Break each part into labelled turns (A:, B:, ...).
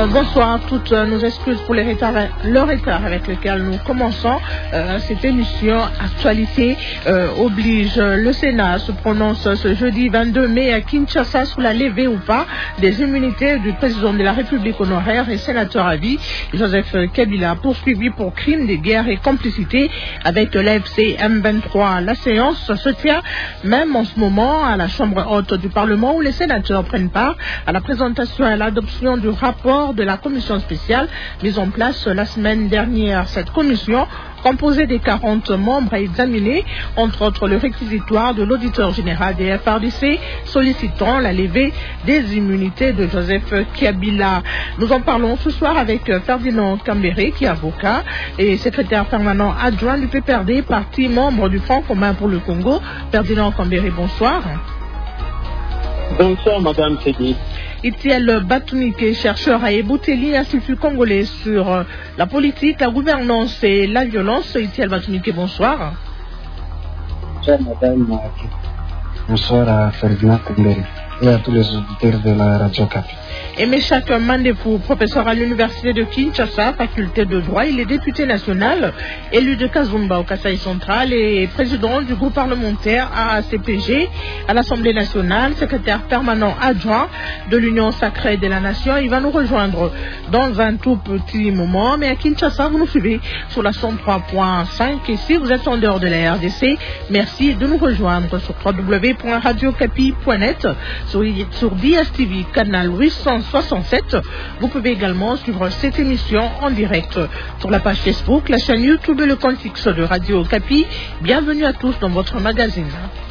A: Bonsoir, toutes nos excuses pour le retard avec lequel nous commençons cette émission. Actualité oblige. Le Sénat se prononce ce jeudi 22 mai à Kinshasa sur la levée ou pas des immunités du président de la République honoraire et sénateur à vie, Joseph Kabila, poursuivi pour crimes de guerre et complicité avec l'AFC M23. La séance se tient même en ce moment à la Chambre haute du Parlement où les sénateurs prennent part à la présentation et à l'adoption du rapport de la commission spéciale mise en place la semaine dernière. Cette commission, composée des 40 membres, a examiné entre autres le réquisitoire de l'auditeur général des FARDC sollicitant la levée des immunités de Joseph Kabila. Nous en parlons ce soir avec Ferdinand Kambere, qui est avocat et secrétaire permanent adjoint du PPRD, parti membre du Front commun pour le Congo. Ferdinand Kambere, bonsoir.
B: Bonsoir, Madame Sédi.
A: Itiel Batounike, chercheur à Ebouteli, Institut congolais sur la politique, la gouvernance et la violence. Itiel Batounike, bonsoir.
C: Bonsoir, Madame. Bonsoir à Ferdinand Kambere et à tous les auditeurs de la Radio Capi.
A: Aimé Chak Mandefou, professeur à l'université de Kinshasa, faculté de droit, il est député national, élu de Kazumba au Kasaï central et président du groupe parlementaire AACPG à l'Assemblée nationale, secrétaire permanent adjoint de l'Union sacrée de la nation. Il va nous rejoindre dans un tout petit moment, mais à Kinshasa, vous nous suivez sur la 103.5 et si vous êtes en dehors de la RDC, merci de nous rejoindre sur www.radiocapi.net, sur DSTV, canal 867. Vous pouvez également suivre cette émission en direct sur la page Facebook, la chaîne YouTube et le compte X de Radio Capi. Bienvenue à tous dans votre magazine.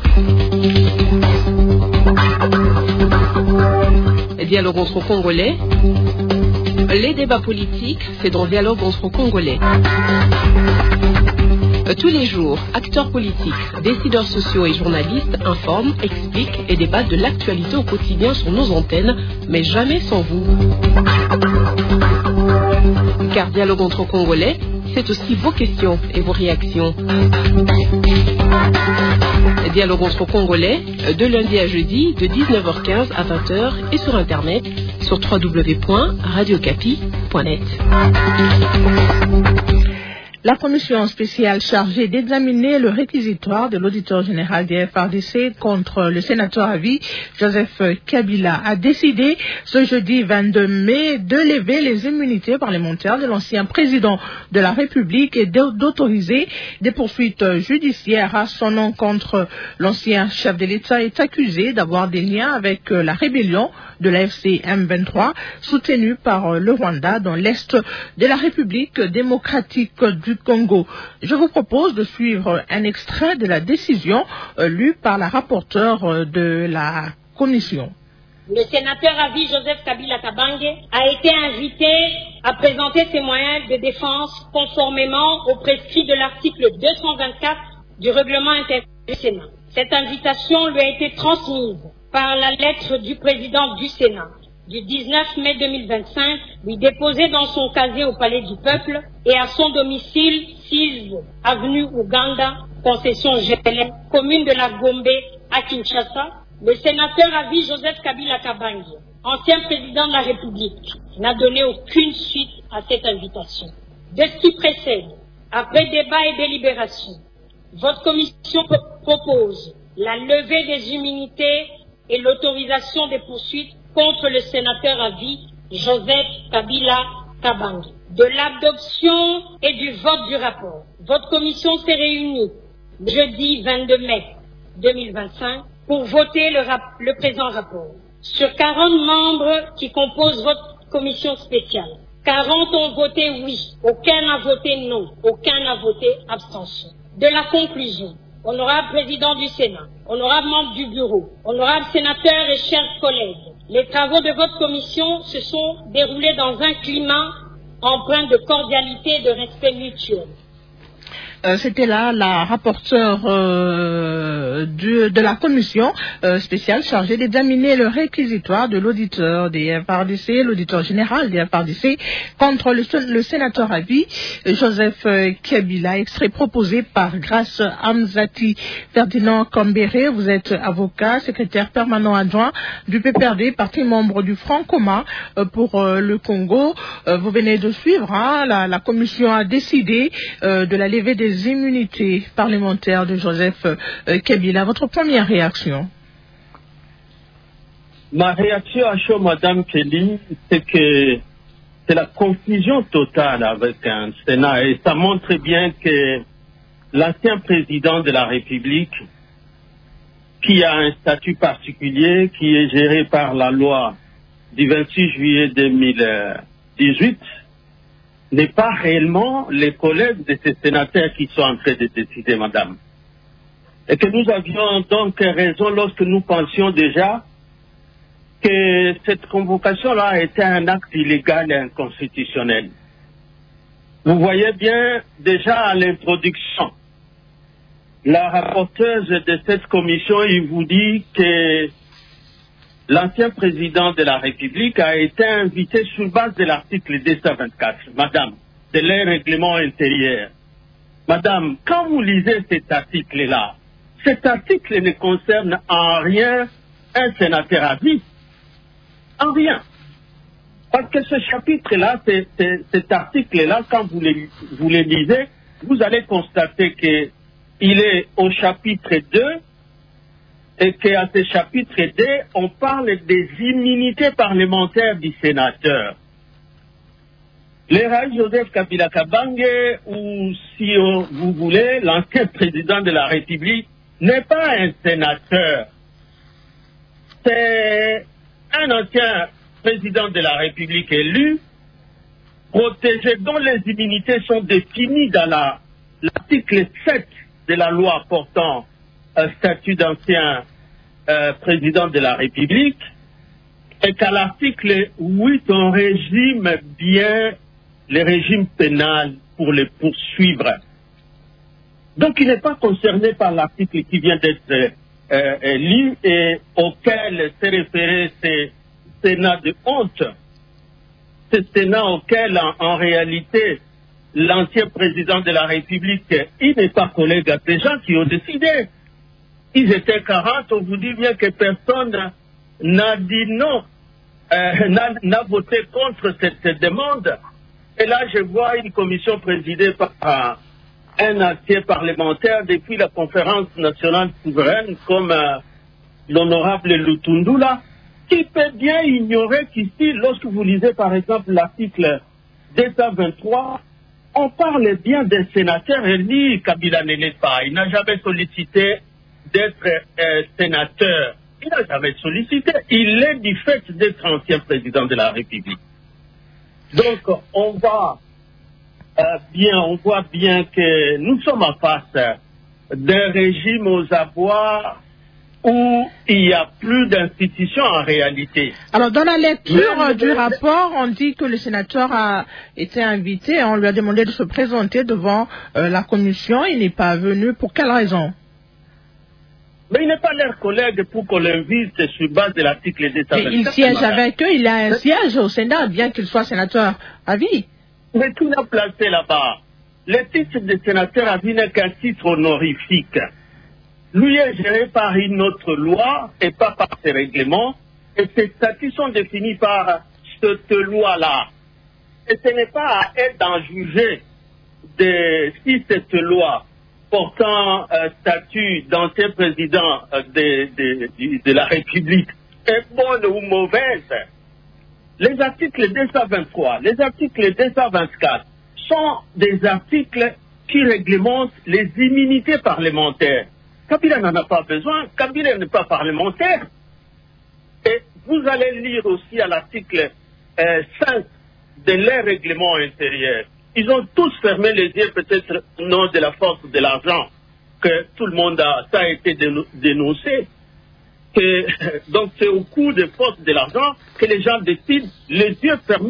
D: Dialogue entre Congolais. Les débats politiques, c'est dans Dialogue entre Congolais. Tous les jours, acteurs politiques, décideurs sociaux et journalistes informent, expliquent et débattent de l'actualité au quotidien sur nos antennes, mais jamais sans vous. Car Dialogue entre Congolais, c'est aussi vos questions et vos réactions. Dialogue entre Congolais, de lundi à jeudi, de 19h15 à 20h et sur Internet, sur www.radiocapi.net.
A: La commission spéciale chargée d'examiner le réquisitoire de l'auditeur général des FARDC contre le sénateur à vie, Joseph Kabila, a décidé ce jeudi 22 mai de lever les immunités parlementaires de l'ancien président de la République et d'autoriser des poursuites judiciaires à son encontre. L'ancien chef de l'État est accusé d'avoir des liens avec la rébellion de l'AFC M23 soutenue par le Rwanda dans l'est de la République démocratique du Congo. Je vous propose de suivre un extrait de la décision lue par la rapporteure de la commission.
E: Le sénateur à vie Joseph Kabila Kabange a été invité à présenter ses moyens de défense conformément aux prescrits de l'article 224 du règlement intérieur du Sénat. Cette invitation lui a été transmise par la lettre du président du Sénat du 19 mai 2025, lui déposée dans son casier au Palais du Peuple et à son domicile 6 avenue Ouganda, concession GLM, commune de la Gombe à Kinshasa. Le sénateur à vie Joseph Kabila Kabange, ancien président de la République, n'a donné aucune suite à cette invitation. De ce qui précède, après débat et délibération, votre commission propose la levée des immunités et l'autorisation des poursuites contre le sénateur à vie Joseph Kabila Kabange. De l'adoption et du vote du rapport, votre commission s'est réunie jeudi 22 mai 2025 pour voter le présent rapport. Sur 40 membres qui composent votre commission spéciale, 40 ont voté oui, aucun n'a voté non, aucun n'a voté abstention. De la conclusion, honorable président du Sénat, honorable membre du bureau, honorable sénateur et chers collègues, les travaux de votre commission se sont déroulés dans un climat empreint de cordialité et de respect mutuel.
A: C'était là la rapporteure de la commission spéciale chargée d'examiner le réquisitoire de l'auditeur des FRDC, l'auditeur général des FRDC, contre le sénateur à vie, Joseph Kabila, extrait proposé par Grâce Hamzati. Ferdinand Kambéré, vous êtes avocat, secrétaire permanent adjoint du PPRD, parti membre du Front commun pour le Congo. Vous venez de suivre, la commission a décidé de la levée des immunités parlementaires de Joseph Kabila. Votre première réaction?
B: Ma réaction à chaud, Madame Kelly, c'est que c'est la confusion totale avec un Sénat, et ça montre bien que l'ancien président de la République, qui a un statut particulier, qui est géré par la loi du 26 juillet 2018, n'est pas réellement les collègues de ces sénateurs qui sont en train de décider, madame. Et que nous avions donc raison lorsque nous pensions déjà que cette convocation-là était un acte illégal et inconstitutionnel. Vous voyez bien, déjà à l'introduction, la rapporteuse de cette commission, il vous dit que l'ancien président de la République a été invité sur base de l'article 224, madame, de leur règlement intérieur. Madame, quand vous lisez cet article-là, cet article ne concerne en rien un sénateur à vie. En rien. Parce que ce chapitre-là, cet article-là, quand vous le lisez, vous allez constater qu'il est au chapitre 2 et qu'à ce chapitre 2, on parle des immunités parlementaires du sénateur. Le Joseph Kabila Kabange, ou si vous voulez, l'ancien président de la République, n'est pas un sénateur. C'est un ancien président de la République élu, protégé, dont les immunités sont définies dans l'article 7 de la loi portant un statut d'ancien président de la République, et qu'à l'article 8, on régime bien le régime pénal pour les poursuivre. Donc il n'est pas concerné par l'article qui vient d'être lu et auquel s'est référé ce Sénat de honte. Ce Sénat auquel, en réalité, l'ancien président de la République, il n'est pas collègue à ces gens qui ont décidé. Ils étaient 40, on vous dit bien que personne n'a dit non, n'a voté contre cette demande. Et là, je vois une commission présidée par un ancien parlementaire depuis la conférence nationale souveraine, comme l'honorable Lutundula, qui peut bien ignorer qu'ici, lorsque vous lisez par exemple l'article 223, on parle bien des sénateurs et lui, Kabila ne l'est pas. Il n'a jamais sollicité d'être sénateur. Il n'a jamais sollicité. Il est du fait d'être ancien président de la République. Donc, on voit bien que nous sommes en face d'un régime aux abois où il n'y a plus d'institutions en réalité.
A: Alors, dans la lecture du rapport, on dit que le sénateur a été invité, on lui a demandé de se présenter devant la commission, il n'est pas venu. Pour quelle raison?
B: Mais il n'est pas leur collègue pour qu'on l'invite sur base de l'article 224.
A: Il siège avec eux, il a un siège au Sénat, bien qu'il soit sénateur à vie.
B: Mais tout l'a placé là-bas. Le titre de sénateur à vie n'est qu'un titre honorifique. Lui est géré par une autre loi et pas par ses règlements. Et ses statuts sont définis par cette loi-là. Et ce n'est pas à elle d'en juger si cette loi portant statut d'ancien président de la République est bonne ou mauvaise. Les articles 223, les articles 224 sont des articles qui réglementent les immunités parlementaires. Kabila n'en a pas besoin, Kabila n'est pas parlementaire. Et vous allez lire aussi à l'article 5 de leur règlement intérieur. Ils ont tous fermé les yeux, peut-être au nom de la force de l'argent, que tout le monde ça a été dénoncé. Donc c'est au coût de force de l'argent que les gens décident les yeux fermés.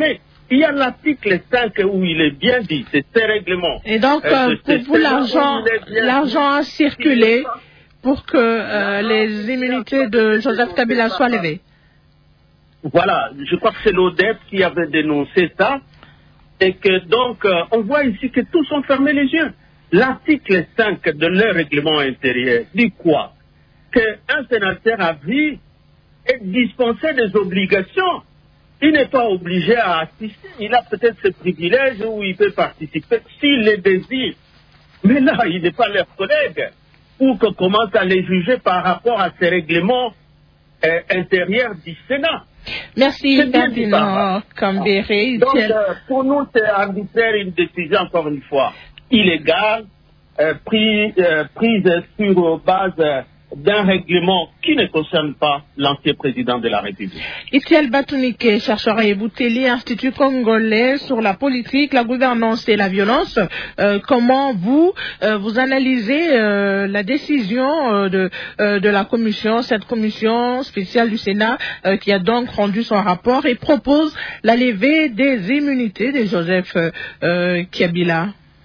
B: Il y a l'article 5 où il est bien dit, c'est ces règlements.
A: Et donc, pour vous, l'argent a circulé pour que les immunités de Joseph Kabila soient levées.
B: Voilà, je crois que c'est l'ODEP qui avait dénoncé ça. Et que donc, on voit ici que tous ont fermé les yeux. L'article 5 de leur règlement intérieur dit quoi? Qu'un sénateur à vie est dispensé des obligations. Il n'est pas obligé à assister. Il a peut-être ce privilège où il peut participer s'il les désire. Mais là, il n'est pas leur collègue. Ou qu'on commence à les juger par rapport à ces règlements intérieurs du Sénat.
A: Merci, Ferdinand Kambere.
B: Donc, pour nous, c'est arbitraire une décision, encore une fois, illégale, prise sur base d'un règlement qui ne concerne pas l'ancien président de la République.
A: Itiel Batounike, chercheur à Ebouteli, Institut congolais sur la politique, la gouvernance et la violence. Comment vous analysez la décision de la commission, cette commission spéciale du Sénat qui a donc rendu son rapport et propose la levée des immunités de Joseph Kabila?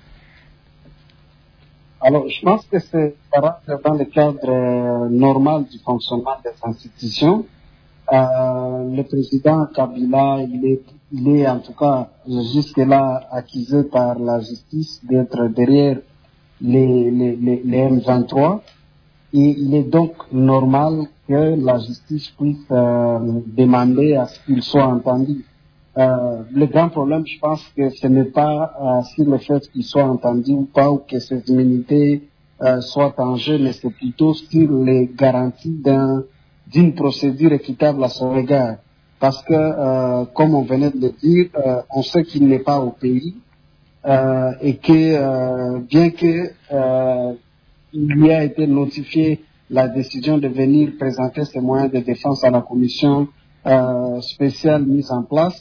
C: Alors, je pense que c'est dans le cadre normal du fonctionnement des institutions. Le président Kabila, il est en tout cas jusque-là accusé par la justice d'être derrière les M23. Et il est donc normal que la justice puisse demander à ce qu'il soit entendu. Le grand problème, je pense que ce n'est pas sur le fait qu'il soit entendu ou pas, ou que ces immunités soient en jeu, mais c'est plutôt sur les garanties d'une procédure équitable à son regard. Parce que, comme on venait de le dire, on sait qu'il n'est pas au pays et que, bien que il lui a été notifié la décision de venir présenter ses moyens de défense à la commission spéciale mise en place,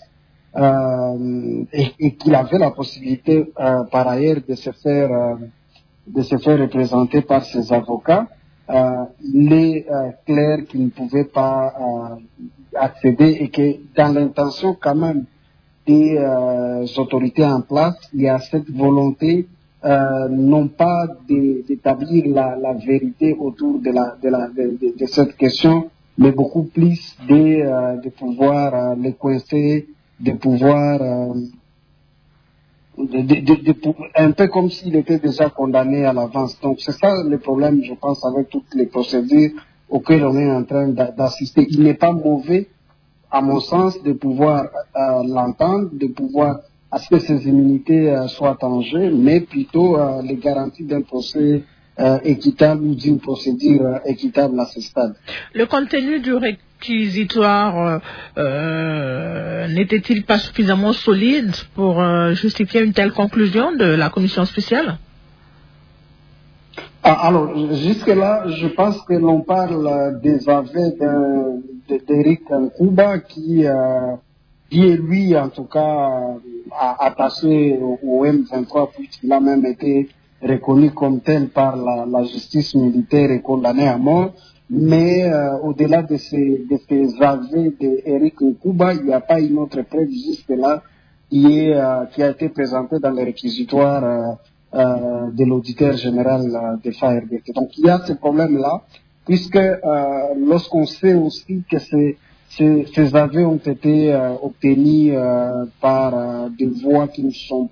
C: et qu'il avait la possibilité par ailleurs de se faire représenter par ses avocats, il est clair qu'il ne pouvait pas accéder et que dans l'intention quand même des autorités en place, il y a cette volonté non pas d'établir la vérité autour de cette question, mais beaucoup plus de pouvoir les coincer, de pouvoir un peu comme s'il était déjà condamné à l'avance. Donc c'est ça le problème, je pense, avec toutes les procédures auxquelles on est en train d'assister. Il n'est pas mauvais, à mon sens, de pouvoir l'entendre, de pouvoir à ce que ces immunités soient en jeu, mais plutôt les garanties d'un procès équitable ou d'une procédure équitable à ce stade.
A: Le contenu du réquisitoire n'était-il pas suffisamment solide pour justifier une telle conclusion de la commission spéciale?
C: Alors, jusque-là, je pense que l'on parle des aveux d'Éric Nkouba qui est lui, en tout cas, attaché au M23, puisqu'il a même été reconnu comme tel par la justice militaire et condamné à mort. Mais au-delà de ces aveux d'Éric Nkouba, il n'y a pas une autre preuve jusque-là qui a été présentée dans le réquisitoire de l'auditeur général de FARDC. Donc il y a ce problème-là, puisque lorsqu'on sait aussi que ces aveux ont été obtenus par des voies qui ne sont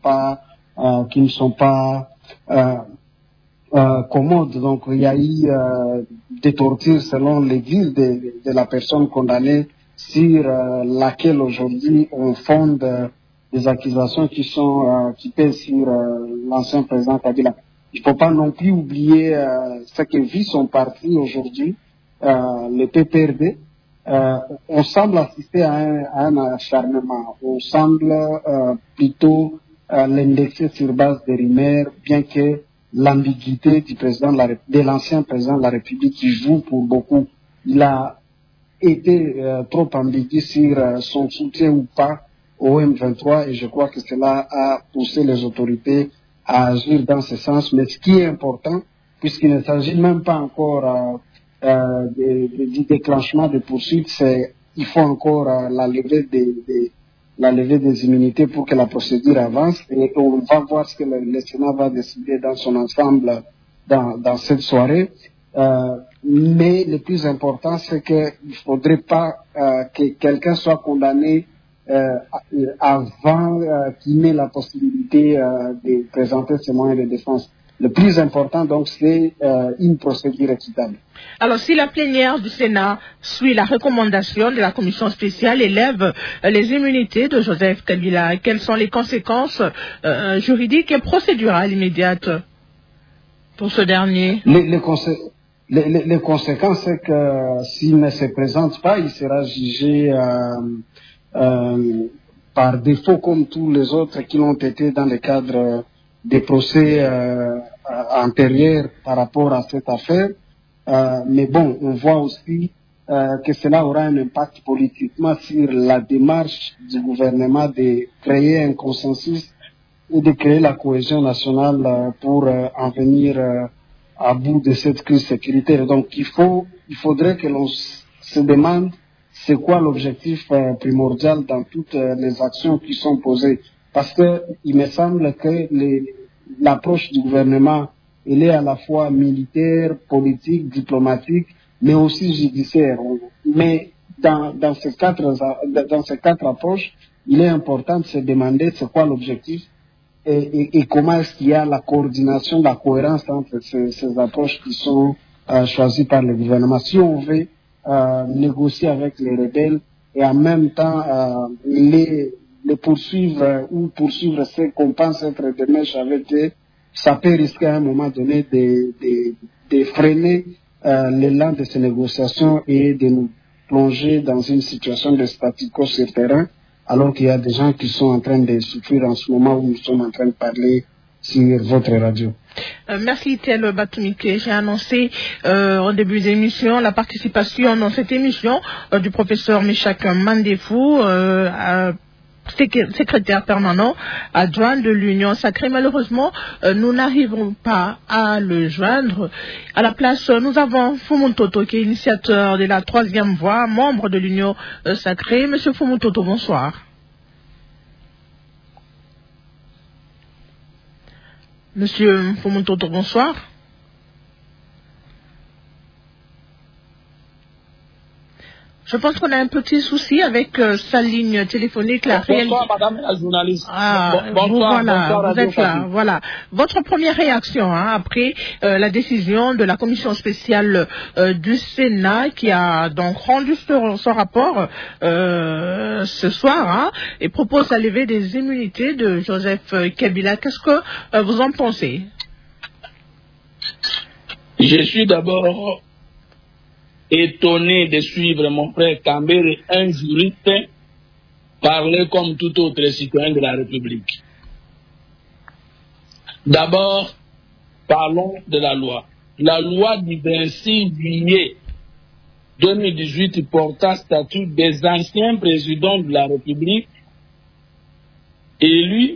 C: pas commodes. Donc il y a eu des tortures selon les dires de la personne condamnée sur laquelle aujourd'hui on fonde des accusations qui pèsent sur l'ancien président Kabila. Il ne faut pas non plus oublier ce que vit son parti aujourd'hui, le PPRD. On semble assister à un acharnement. On semble plutôt l'indexer sur base de rumeurs, bien que l'ambiguïté de l'ancien président de la République qui joue pour beaucoup. Il a été trop ambigu sur son soutien ou pas au M23 et je crois que cela a poussé les autorités à agir dans ce sens. Mais ce qui est important, puisqu'il ne s'agit même pas encore du déclenchement de poursuites, il faut encore la levée la levée des immunités pour que la procédure avance et on va voir ce que le Sénat va décider dans son ensemble dans cette soirée. Mais le plus important, c'est qu'il ne faudrait pas que quelqu'un soit condamné avant qu'il n'ait la possibilité de présenter ses moyens de défense. Le plus important, donc, c'est une procédure équitable.
A: Alors, si la plénière du Sénat suit la recommandation de la commission spéciale et lève les immunités de Joseph Kabila, quelles sont les conséquences juridiques et procédurales immédiates pour ce dernier?
C: Les conséquences, c'est que s'il ne se présente pas, il sera jugé par défaut comme tous les autres qui l'ont été dans le cadre des procès antérieurs par rapport à cette affaire. Mais bon, on voit aussi que cela aura un impact politiquement sur la démarche du gouvernement de créer un consensus et de créer la cohésion nationale pour en venir à bout de cette crise sécuritaire. Donc il faudrait que l'on se demande c'est quoi l'objectif primordial dans toutes les actions qui sont posées. Parce que il me semble que l'approche du gouvernement, elle est à la fois militaire, politique, diplomatique, mais aussi judiciaire. Mais dans ces quatre approches, il est important de se demander c'est quoi l'objectif et comment est-ce qu'il y a la coordination, la cohérence entre ces approches qui sont choisies par le gouvernement. Si on veut négocier avec les rebelles et en même temps les poursuivre ou poursuivre ceux qu'on pense être des mèches avec eux, ça peut risquer à un moment donné de freiner l'élan de ces négociations et de nous plonger dans une situation de statu quo sur le terrain, alors qu'il y a des gens qui sont en train de souffrir en ce moment où nous sommes en train de parler sur votre radio.
A: Merci Tel Batumike. J'ai annoncé au début de l'émission la participation dans cette émission du professeur Meshak Mandefou, secrétaire permanent adjoint de l'Union sacrée. Malheureusement, nous n'arrivons pas à le joindre. À la place, nous avons Fumutoto qui est initiateur de la 3e voie, membre de l'Union sacrée. Monsieur Fumutoto, bonsoir. Monsieur Fumutoto, bonsoir. Je pense qu'on a un petit souci avec sa ligne téléphonique.
F: Bonsoir, madame la journaliste.
A: Bonsoir, vous êtes là. Voilà. Votre première réaction après la décision de la commission spéciale du Sénat qui a donc rendu son rapport ce soir et propose la levée des immunités de Joseph Kabila. Qu'est-ce que vous en pensez?
F: Je suis d'abord étonné de suivre mon frère Kambere, un juriste, parler comme tout autre citoyen de la République. D'abord, parlons de la loi. La loi du 26 juillet 2018 portant statut des anciens présidents de la République élus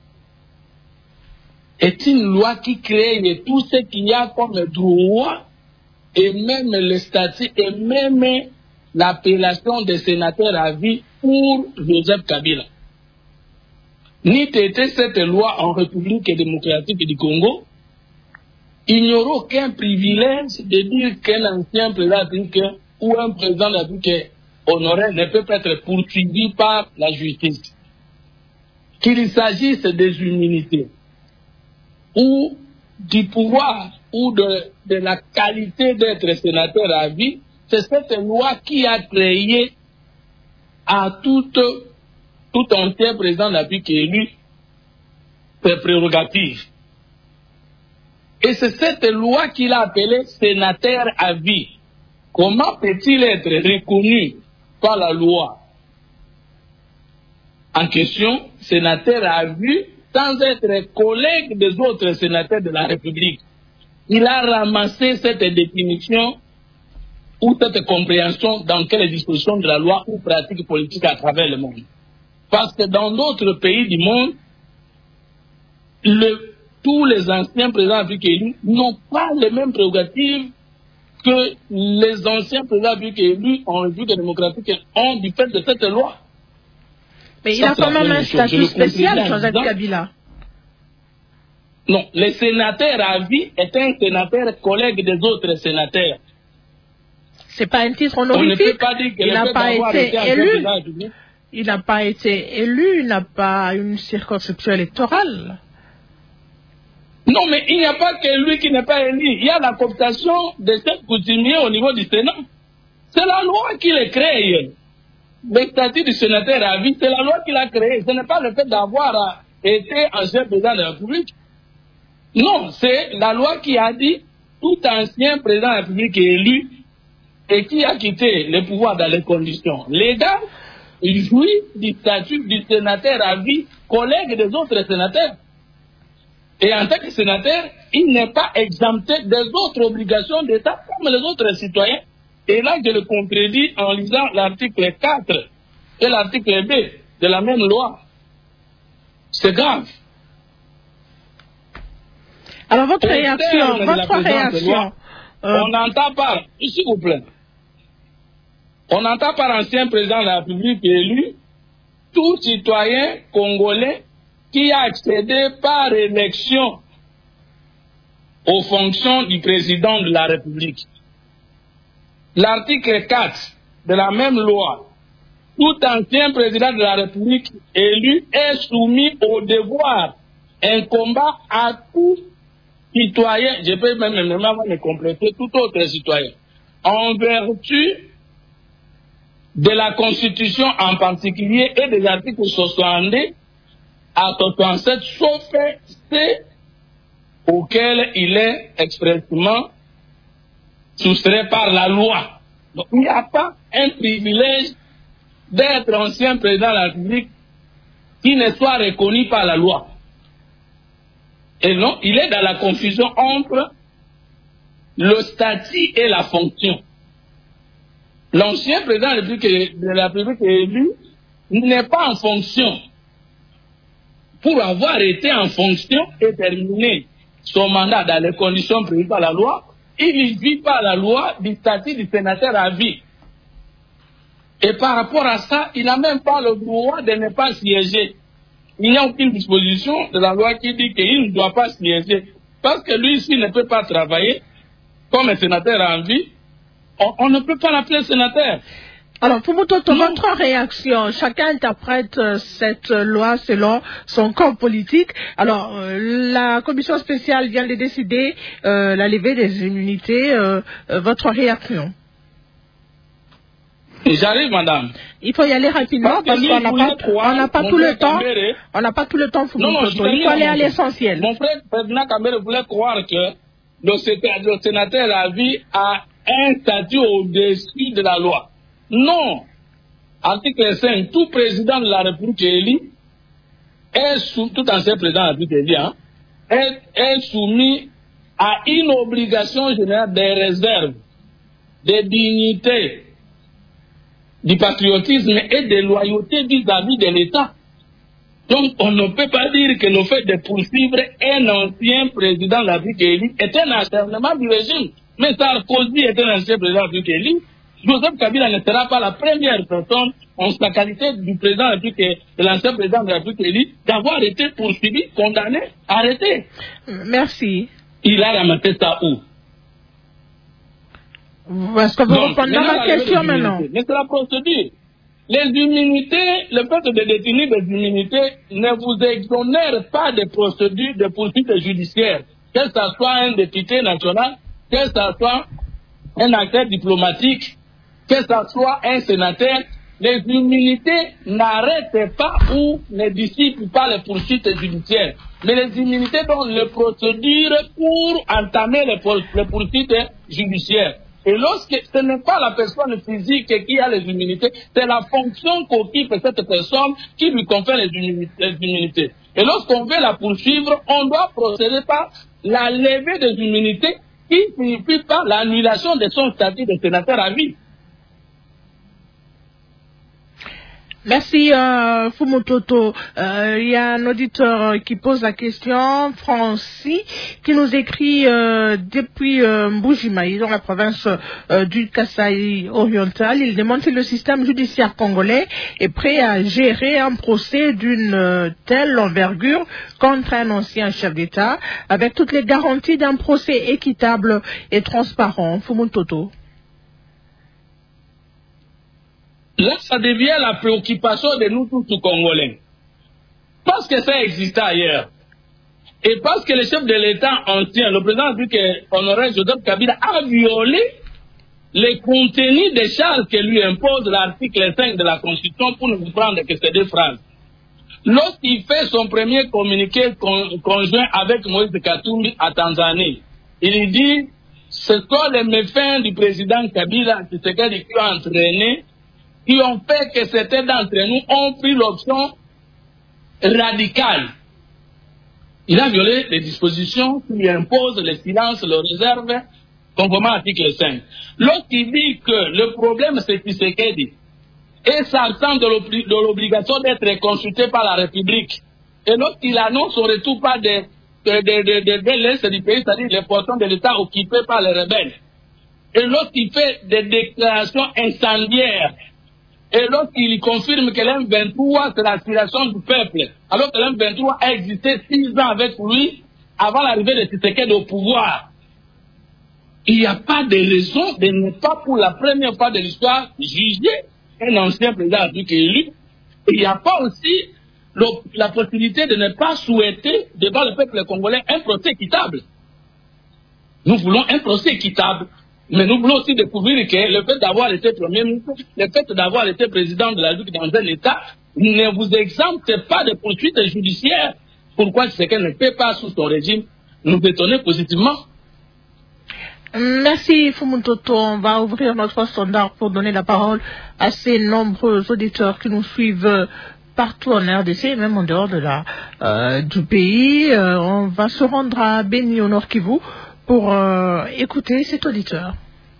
F: est une loi qui crée tout ce qu'il y a comme droit et même le statut et même l'appellation des sénateurs à vie pour Joseph Kabila. N'eût été cette loi en République démocratique du Congo, il n'y aurait aucun privilège de dire qu'un ancien président ou un président de la République honoré ne peut pas être poursuivi par la justice. Qu'il s'agisse des immunités ou du pouvoir ou de la qualité d'être sénateur à vie, c'est cette loi qui a créé à tout ancien président de la République élu ses prérogatives. Et c'est cette loi qu'il a appelée sénateur à vie. Comment peut-il être reconnu par la loi en question, sénateur à vie, sans être collègue des autres sénateurs de la République? Il a ramassé cette définition ou cette compréhension dans quelle disposition de la loi ou pratique politique à travers le monde. Parce que dans d'autres pays du monde, tous les anciens présidents d'Afrique élus n'ont pas les mêmes prérogatives que les anciens présidents d'Afrique élus en République démocratique ont du fait de cette loi.
A: Mais il a quand même un statut spécial, Joseph Kabila.
F: Non, le sénateur à vie est un sénateur collègue des autres sénateurs.
A: C'est pas un titre honorifique.
F: On ne peut pas dire qu'il n'a pas été élu.
A: Il n'a pas été élu, il n'a pas une circonscription électorale.
F: Non, mais il n'y a pas que lui qui n'est pas élu. Il y a la cooptation des chefs coutumiers au niveau du Sénat. C'est la loi qui les crée. Le statut du sénateur à vie, c'est la loi qui l'a créé. Ce n'est pas le fait d'avoir été ancien président de la République. Non, c'est la loi qui a dit tout ancien président de la République est élu et qui a quitté le pouvoir dans les conditions légales, il jouit du statut du sénateur à vie, collègue des autres sénateurs. Et en tant que sénateur, il n'est pas exempté des autres obligations d'État comme les autres citoyens. Et là, je le contredis en lisant l'article 4 et l'article 2 de la même loi. C'est grave.
A: Alors, votre réaction,
F: on n'entend pas, s'il vous plaît, on n'entend pas ancien président de la République élu, tout citoyen congolais qui a accédé par élection aux fonctions du président de la République. L'article 4 de la même loi, tout ancien président de la République élu est soumis au devoir incombant à tout citoyen, je peux même me compléter, tout autre citoyen, en vertu de la Constitution en particulier et des articles 62 à 67, sauf ceux auxquels il est expressément soustrait par la loi. Donc il n'y a pas un privilège d'être ancien président de la République qui ne soit reconnu par la loi. Et non, il est dans la confusion entre le statut et la fonction. L'ancien président de la République élu n'est pas en fonction. Pour avoir été en fonction et terminer son mandat dans les conditions prévues par la loi, il vit par la loi du statut du sénateur à vie. Et par rapport à ça, il n'a même pas le droit de ne pas siéger. Il n'y a aucune disposition de la loi qui dit qu'il ne doit pas siéger. Parce que lui, s'il ne peut pas travailler comme un sénateur en vie, on ne peut pas l'appeler sénateur.
A: Alors, pour votre réaction, chacun interprète cette loi selon son camp politique. Alors, la commission spéciale vient de décider la levée des immunités. Votre réaction?
F: J'arrive, madame.
A: Il faut y aller rapidement parce qu'on n'a pas tout le temps. On n'a pas tout le temps. Il faut aller à l'essentiel.
F: Mon frère Ferdinand Kambere voulait croire que le sénateur à vie a un statut au-dessus de la loi. Non. Article 5, tout président de la République élu tout ancien président de la République élu, est soumis à une obligation générale des réserves, de dignité, du patriotisme et de loyauté vis-à-vis de l'État. Donc, on ne peut pas dire que le fait de poursuivre un ancien président de la République élu est un acharnement du régime. Mais Sarkozy est un ancien président de la République élu. Joseph Kabila ne sera pas la première personne en sa qualité du président de la République, de l'ancien président de la République élu, d'avoir été poursuivi, condamné, arrêté.
A: Merci.
F: Il a ramassé ça où?
A: Est-ce que vous répondez à ma question maintenant?
F: Mais c'est la procédure. Les immunités, le fait de détenir des immunités ne vous exonère pas de procédures de poursuite judiciaire. Que ce soit un député national, que ce soit un acteur diplomatique, que ce soit un sénateur, les immunités n'arrêtent pas ou ne dissipent pas les poursuites judiciaires. Mais les immunités donnent les procédures pour entamer les poursuites judiciaires. Et lorsque ce n'est pas la personne physique qui a les immunités, c'est la fonction qu'occupe cette personne qui lui confère les immunités. Et lorsqu'on veut la poursuivre, on doit procéder par la levée des immunités qui signifie par l'annulation de son statut de sénateur à vie.
A: Merci Fumutoto. Il y a un auditeur qui pose la question, Francis, qui nous écrit depuis Mbujimayi, dans la province du Kasaï oriental. Il demande si le système judiciaire congolais est prêt à gérer un procès d'une telle envergure contre un ancien chef d'État, avec toutes les garanties d'un procès équitable et transparent. Fumutoto.
F: Là, ça devient la préoccupation de nous tous Congolais. Parce que ça existait ailleurs. Et parce que le chef de l'État ancien, le président a dit qu'Honoré Joseph Kabila a violé les contenus des charges que lui impose l'article 5 de la Constitution, pour ne vous prendre que ces deux phrases. Lorsqu'il fait son premier communiqué conjoint avec Moïse Katumbi à Tanzanie, il dit ce sont les méfaits du président Kabila qui ont entraîné, qui ont fait que certains d'entre nous ont pris l'option radicale. Il a violé les dispositions qui imposent le silence, le réserve, conformément à l'article 5. Lorsqu'il dit que le problème c'est Tshisekedi, et s'absent de l'obligation d'être consulté par la République, et lorsqu'il annonce au retour pas de l'Est du pays, c'est-à-dire les portions de l'État occupés par les rebelles, et lorsqu'il fait des déclarations incendiaires, et lorsqu'il confirme que l'M23 c'est l'aspiration du peuple, alors que l'M23 a existé 6 ans avec lui avant l'arrivée de Tshisekedi au pouvoir, il n'y a pas de raison de ne pas pour la première fois de l'histoire juger un ancien président élu. Il n'y a pas aussi la possibilité de ne pas souhaiter devant le peuple congolais un procès équitable. Nous voulons un procès équitable. Mais nous voulons aussi découvrir que le fait d'avoir été Premier ministre, le fait d'avoir été président de la République dans un État, ne vous exempte pas de poursuites judiciaires. Pourquoi Tshisekedi ne peut pas, sous son régime, nous étonner positivement?
A: Merci Fumutoto. On va ouvrir notre standard pour donner la parole à ces nombreux auditeurs qui nous suivent partout en RDC et même en dehors de du pays. On va se rendre à Beni au Nord Kivu pour écouter cet auditeur.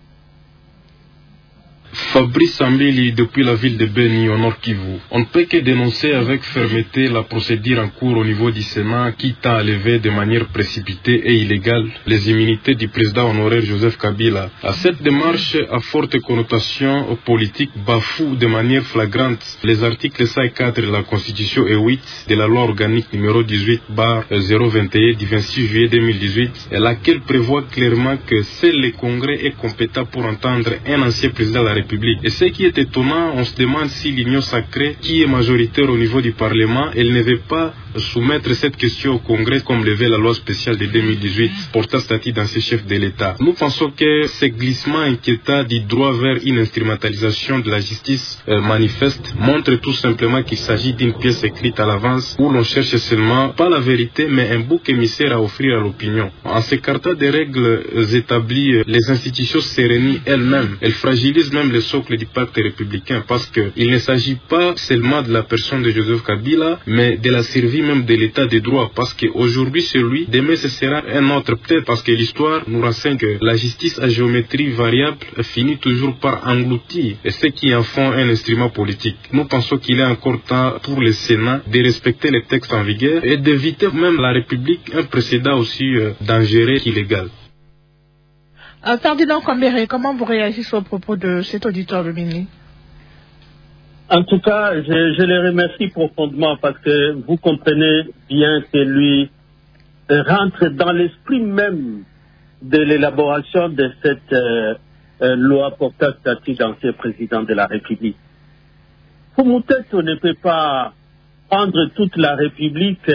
G: Fabrice Ambili depuis la ville de Beni au Nord Kivu. On ne peut que dénoncer avec fermeté la procédure en cours au niveau du Sénat qui tend à lever de manière précipitée et illégale les immunités du président honoraire Joseph Kabila. Cette démarche à forte connotation politique bafoue de manière flagrante les articles 104 de la Constitution et 8 de la loi organique numéro 18/021 du 26 juillet 2018, laquelle prévoit clairement que seul le Congrès est compétent pour entendre un ancien président de la République. Et ce qui est étonnant, on se demande si l'union sacrée, qui est majoritaire au niveau du Parlement, elle ne veut pas soumettre cette question au Congrès comme le veut la loi spéciale de 2018 portant statut d'ancien chef de l'État. Nous pensons que ce glissement inquiétant du droit vers une instrumentalisation de la justice manifeste montre tout simplement qu'il s'agit d'une pièce écrite à l'avance où l'on cherche seulement pas la vérité mais un bouc émissaire à offrir à l'opinion. En s'écartant des règles établies, les institutions sérénissent elles-mêmes. Elles fragilisent même le socle du pacte républicain parce qu'il ne s'agit pas seulement de la personne de Joseph Kabila mais de la survie même de l'état de droit, parce qu'aujourd'hui c'est lui, demain ce sera un autre, peut-être parce que l'histoire nous renseigne que la justice à géométrie variable finit toujours par engloutir ceux qui en font un instrument politique. Nous pensons qu'il est encore temps pour le Sénat de respecter les textes en vigueur et d'éviter même la République un précédent aussi dangereux qu'illégal.
A: Ferdinand Kambere, comment vous réagissez au propos de cet auditeur de Beni?
B: En tout cas, je les remercie profondément parce que vous comprenez bien que lui rentre dans l'esprit même de l'élaboration de cette loi portant statut d'ancien président de la République. Pour mon tête, on ne peut pas prendre toute la République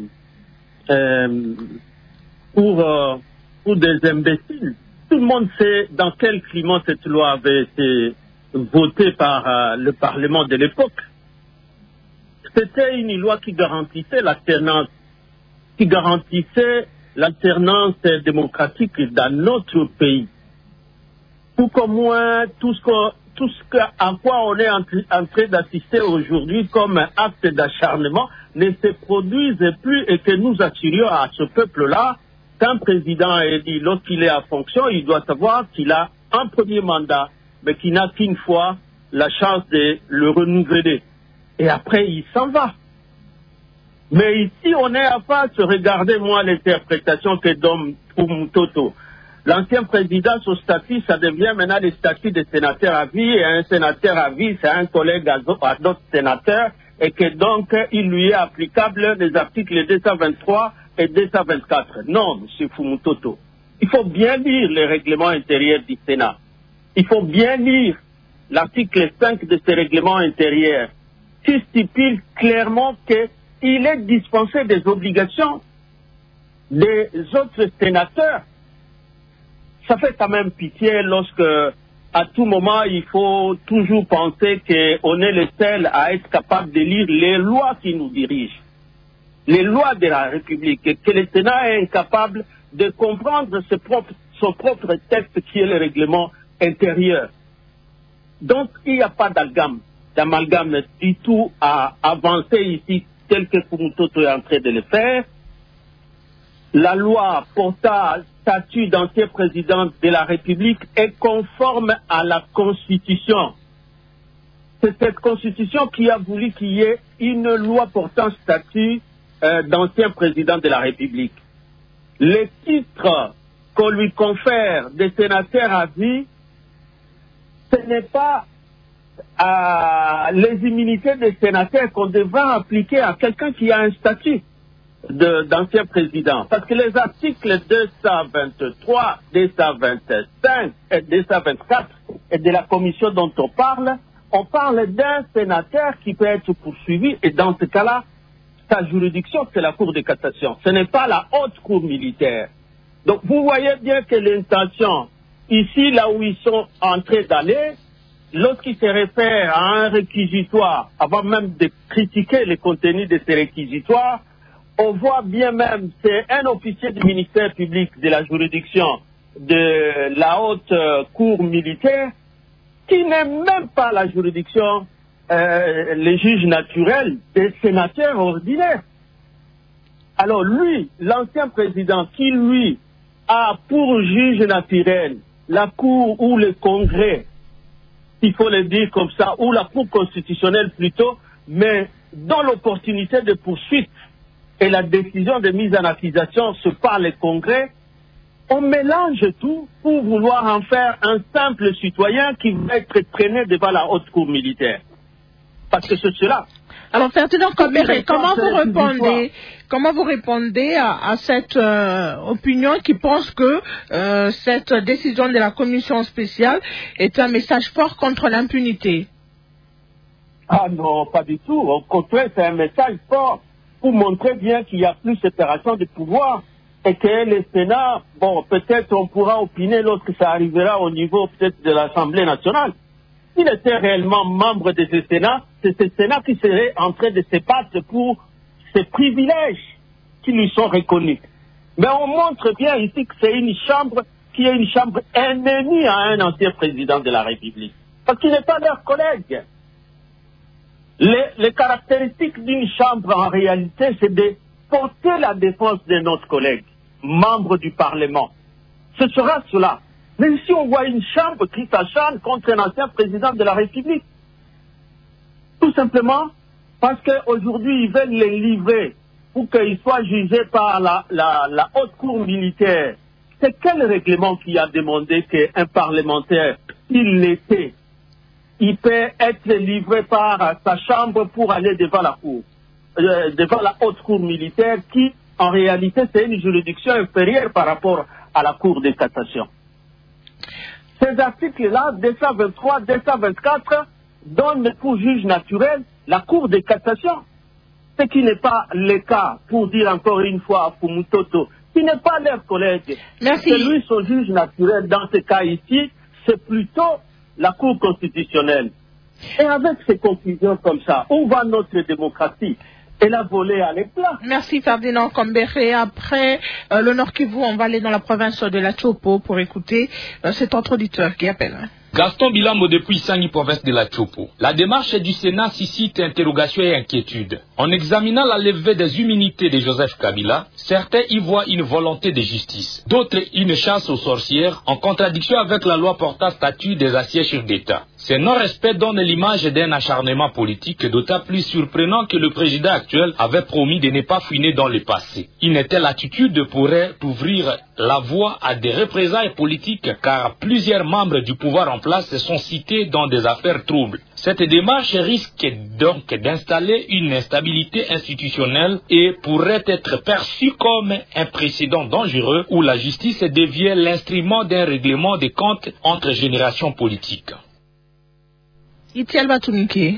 B: pour des imbéciles. Tout le monde sait dans quel climat cette loi avait été votée par le Parlement de l'époque. C'était une loi qui garantissait l'alternance, démocratique dans notre pays. Tout comme moi, tout ce à quoi on est en train d'assister aujourd'hui comme un acte d'acharnement ne se produise plus et que nous assurions à ce peuple-là qu'un président élu, lorsqu'il est en fonction, il doit savoir qu'il a un premier mandat, mais qu'il n'a qu'une fois la chance de le renouveler. et après il s'en va. Mais ici, on est à face, regardez moi l'interprétation que donne Fumutoto. L'ancien président, son statut, ça devient maintenant le statut de sénateur à vie, et un sénateur à vie, c'est un collègue à d'autres sénateurs, et que donc, il lui est applicable les articles 223 et 224. Non, M. Fumutoto. Il faut bien lire le règlement intérieur du Sénat. Il faut bien lire l'article 5 de ce règlement intérieur, qui stipule clairement qu'il est dispensé des obligations des autres sénateurs. Ça fait quand même pitié lorsque, à tout moment, il faut toujours penser qu'on est les seuls à être capable de lire les lois qui nous dirigent, les lois de la République, et que le Sénat est incapable de comprendre son propre texte qui est le règlement intérieur. Donc, il n'y a pas d'amalgame du tout à avancer ici, tel que Fumutoto est en train de le faire. La loi portant statut d'ancien président de la République est conforme à la Constitution. C'est cette Constitution qui a voulu qu'il y ait une loi portant statut d'ancien président de la République. Les titres qu'on lui confère des sénateurs à vie, ce n'est pas les immunités des sénateurs qu'on devra appliquer à quelqu'un qui a un statut d'ancien président. Parce que les articles 223, 225 et 224 et de la commission dont on parle d'un sénateur qui peut être poursuivi, et dans ce cas-là, sa juridiction, c'est la Cour de cassation. Ce n'est pas la haute cour militaire. Donc vous voyez bien que l'intention, ici, là où ils sont en train d'aller, lorsqu'ils se réfèrent à un réquisitoire, avant même de critiquer le contenu de ces réquisitoires, on voit bien même, c'est un officier du ministère public de la juridiction de la haute cour militaire qui n'est même pas la juridiction, les juges naturels des sénateurs ordinaires. Alors lui, l'ancien président, qui lui a pour juge naturel la cour ou le congrès, il faut le dire comme ça, ou la cour constitutionnelle plutôt, mais dans l'opportunité de poursuite et la décision de mise en accusation se par le Congrès, on mélange tout pour vouloir en faire un simple citoyen qui va être traîné devant la haute cour militaire. Parce que c'est cela.
A: Alors, Ferdinand Kambere, comment vous répondez à cette opinion qui pense que cette décision de la commission spéciale est un message fort contre l'impunité?
B: Ah non, pas du tout. Au contraire, c'est un message fort pour montrer bien qu'il y a plus de séparation de pouvoir et que le Sénat, bon, peut-être on pourra opiner lorsque ça arrivera au niveau peut-être de l'Assemblée nationale. S'il était réellement membre de ce Sénat, c'est ce Sénat qui serait en train de se battre pour ces privilèges qui lui sont reconnus. Mais on montre bien ici que c'est une chambre qui est une chambre ennemie à un ancien président de la République. Parce qu'il n'est pas leur collègue. Les caractéristiques d'une chambre, en réalité, c'est de porter la défense de notre collègue, membre du Parlement. Ce sera cela. Mais ici, on voit une chambre qui s'acharne contre un ancien président de la République. Tout simplement parce qu'aujourd'hui, ils veulent les livrer pour qu'ils soient jugés par la haute cour militaire. C'est quel règlement qui a demandé qu'un parlementaire, s'il l'était, il peut être livré par sa chambre pour aller devant la cour, devant la haute cour militaire qui, en réalité, c'est une juridiction inférieure par rapport à la cour de cassation. Ces articles-là, 223, 224, donnent pour juge naturel la cour de cassation. Ce qui n'est pas le cas, pour dire encore une fois à Fumutoto, qui n'est pas leur collègue.
A: Merci.
B: C'est lui son juge naturel dans ce cas ici, c'est plutôt la Cour constitutionnelle. Et avec ces conclusions comme ça, où va notre démocratie? Elle a volé à l'éclat.
A: Merci Ferdinand Kambere. Après le Nord Kivu, on va aller dans la province de la Chopo pour écouter cet autre auditeur qui appelle.
H: Gaston Bilambo depuis Sangi, province de la Chopo. La démarche du Sénat suscite interrogation et inquiétude. En examinant la levée des immunités de Joseph Kabila, certains y voient une volonté de justice, d'autres une chasse aux sorcières, en contradiction avec la loi portant statut des anciens chefs d'État. Ce non-respect donne l'image d'un acharnement politique, d'autant plus surprenant que le président actuel avait promis de ne pas fouiner dans le passé. Une telle attitude pourrait ouvrir la voie à des représailles politiques, car plusieurs membres du pouvoir en place sont cités dans des affaires troubles. Cette démarche risque donc d'installer une instabilité institutionnelle et pourrait être perçue comme un précédent dangereux où la justice devient l'instrument d'un règlement des comptes entre générations politiques.
A: Itiel Batuniki.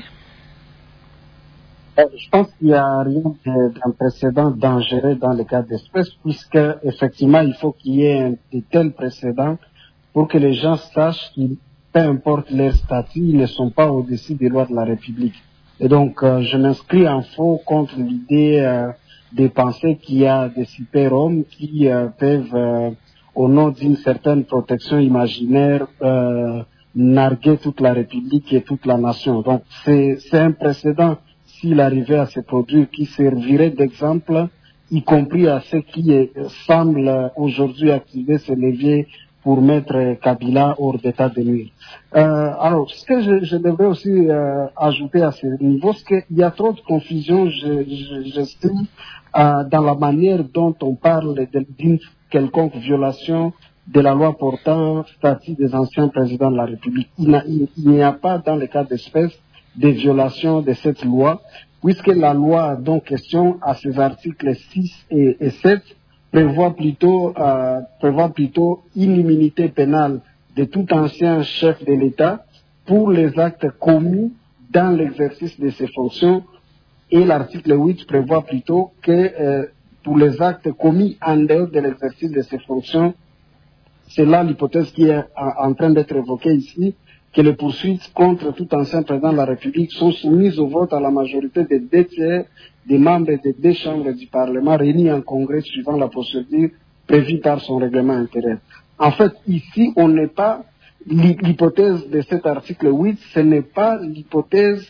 C: Je pense qu'il n'y a rien d'un précédent dangereux dans le cas d'espèce, puisque effectivement il faut qu'il y ait de tels précédents pour que les gens sachent qu'ils, peu importe leur statut, ils ne sont pas au-dessus des lois de la République. Et donc je m'inscris en faux contre l'idée de penser qu'il y a des super-hommes qui peuvent, au nom d'une certaine protection imaginaire, narguer toute la République et toute la nation. Donc c'est un précédent, s'il arrivait à se produire, qui servirait d'exemple, y compris à ceux qui semblent aujourd'hui activer ce levier pour mettre Kabila hors d'état de nuire. Alors, ce que je devrais aussi ajouter à ce niveau, c'est qu'il y a trop de confusion, j'estime, dans la manière dont on parle d'une quelconque violation de la loi portant statut des anciens présidents de la République. Il n'y a pas, dans le cas d'espèce, de violation de cette loi, puisque la loi dont question, à ses articles 6 et 7, prévoit plutôt une immunité pénale de tout ancien chef de l'État pour les actes commis dans l'exercice de ses fonctions, et l'article 8 prévoit plutôt que pour les actes commis en dehors de l'exercice de ses fonctions, c'est là l'hypothèse qui est en train d'être évoquée ici, que les poursuites contre tout ancien président de la République sont soumises au vote à la majorité des 2 tiers des membres des 2 chambres du Parlement réunis en congrès suivant la procédure prévue par son règlement intérieur. En fait, ici, on n'est pas, l'hypothèse de cet article 8, ce n'est pas l'hypothèse